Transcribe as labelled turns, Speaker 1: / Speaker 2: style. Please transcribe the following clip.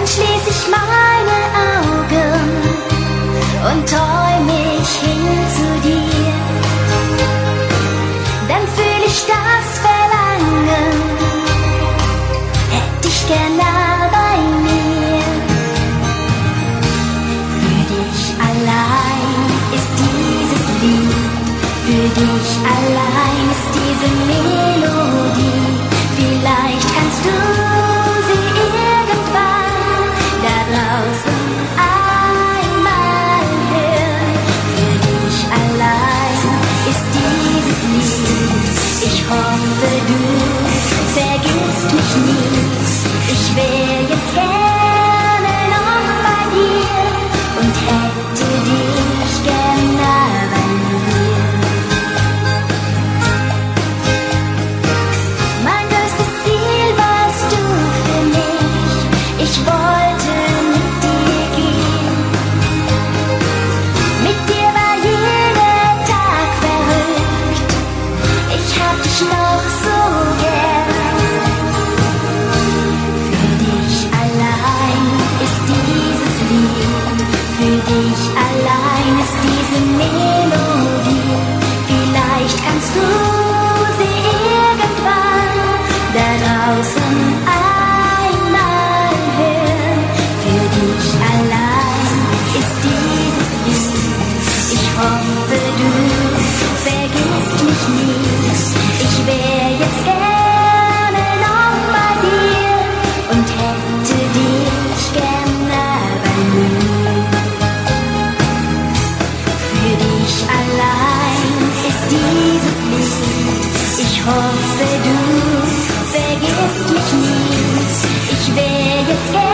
Speaker 1: Dann schließ ich meine Augen und träum mich hin zu dir. Dann fühl ich das Verlangen, hätt dich gern nah bei mir. Für dich allein ist dieses Lied, für dich allein ist diese Melodie. Vielleicht kannst du sie irgendwann da draußen einmal hören. Für dich allein ist dieses Lied. Ich hoffe, du vergisst mich nie. Ich wär jetzt gerne noch bei dir und hätte dich gern nah bei mir. Mein größtes Ziel warst du für mich. Ich wollte mit dir gehen. Mit dir war jeder Tag verrückt. Ich hab dich noch so gern. Für dich allein ist dieses Lied. Für dich allein ist diese Melodie. Vielleicht kannst du sie irgendwann da draußen einmal hören. Für dich allein ist dieses Lied. Ich hoffe, du vergisst mich nie. Ich wär jetzt gerne noch bei dir und hätte dich gern nah bei mir. Für dich allein ist dieses Lied. Ich hoffe, du vergisst mich nie. Ich wär jetzt gerne